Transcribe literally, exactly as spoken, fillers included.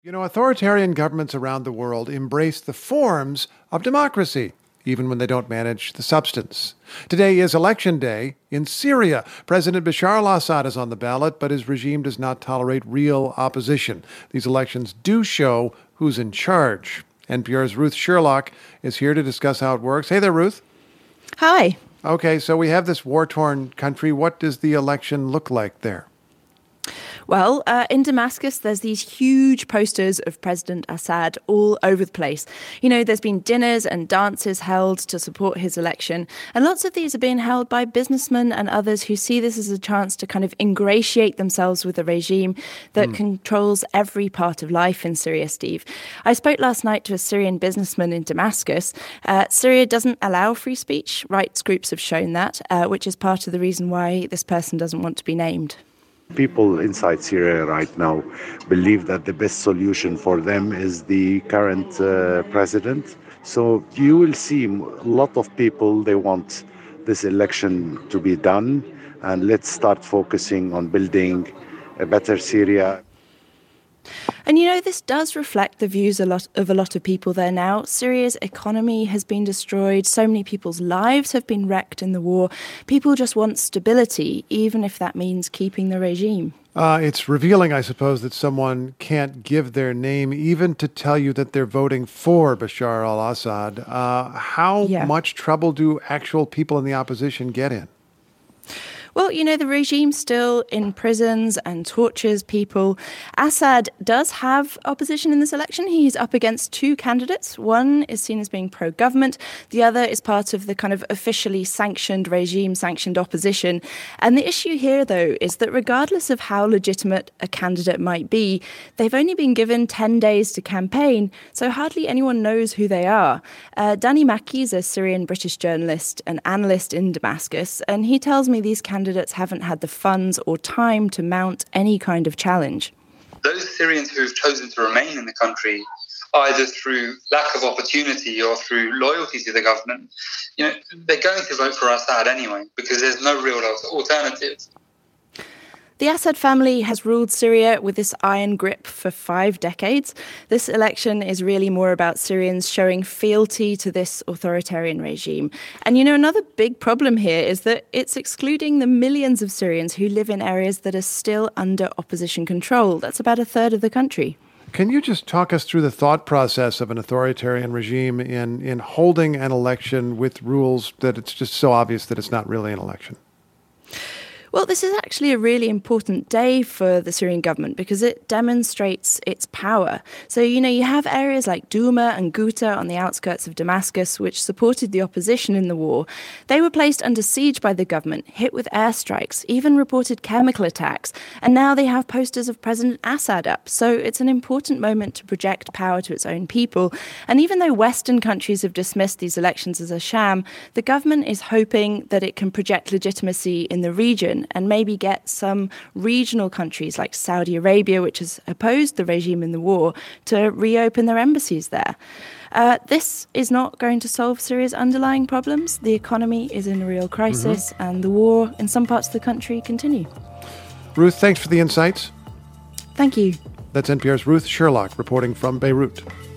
You know, authoritarian governments around the world embrace the forms of democracy, even when they don't manage the substance. Today is election day in Syria. President Bashar al-Assad is on the ballot, but his regime does not tolerate real opposition. These elections do show who's in charge. N P R's Ruth Sherlock is here to discuss how it works. Hey there, Ruth. Hi. Okay, so we have this war-torn country. What does the election look like there? Well, uh, in Damascus, there's these huge posters of President Assad all over the place. You know, there's been dinners and dances held to support his election. And lots of these are being held by businessmen and others who see this as a chance to kind of ingratiate themselves with a regime that mm. controls every part of life in Syria, Steve. I spoke last night to a Syrian businessman in Damascus. Uh, Syria doesn't allow free speech. Rights groups have shown that, uh, which is part of the reason why this person doesn't want to be named. People inside Syria right now believe that the best solution for them is the current uh, president. So you will see a lot of people, they want this election to be done, and let's start focusing on building a better Syria. And you know, this does reflect the views a lot of a lot of people there now. Syria's economy has been destroyed. So many people's lives have been wrecked in the war. People just want stability, even if that means keeping the regime. Uh, it's revealing, I suppose, that someone can't give their name even to tell you that they're voting for Bashar al-Assad. Uh, how yeah. much trouble do actual people in the opposition get in? Well, you know, the regime still imprisons and tortures people. Assad does have opposition in this election. He's up against two candidates. One is seen as being pro-government. The other is part of the kind of officially sanctioned regime-sanctioned opposition. And the issue here, though, is that regardless of how legitimate a candidate might be, they've only been given ten days to campaign, so hardly anyone knows who they are. Uh, Danny Mackey is a Syrian-British journalist and analyst in Damascus, and he tells me these candidates Candidates haven't had the funds or time to mount any kind of challenge. Those Syrians who have chosen to remain in the country, either through lack of opportunity or through loyalty to the government, you know, they're going to vote for Assad anyway because there's no real alternative. The Assad family has ruled Syria with this iron grip for five decades. This election is really more about Syrians showing fealty to this authoritarian regime. And, you know, another big problem here is that it's excluding the millions of Syrians who live in areas that are still under opposition control. That's about a third of the country. Can you just talk us through the thought process of an authoritarian regime in, in holding an election with rules that it's just so obvious that it's not really an election? Well, this is actually a really important day for the Syrian government because it demonstrates its power. So, you know, you have areas like Douma and Ghouta on the outskirts of Damascus, which supported the opposition in the war. They were placed under siege by the government, hit with airstrikes, even reported chemical attacks. And now they have posters of President Assad up. So it's an important moment to project power to its own people. And even though Western countries have dismissed these elections as a sham, the government is hoping that it can project legitimacy in the region and maybe get some regional countries like Saudi Arabia, which has opposed the regime in the war, to reopen their embassies there. Uh, this is not going to solve Syria's underlying problems. The economy is in a real crisis, mm-hmm. and the war in some parts of the country continue. Ruth, thanks for the insights. Thank you. That's N P R's Ruth Sherlock reporting from Beirut.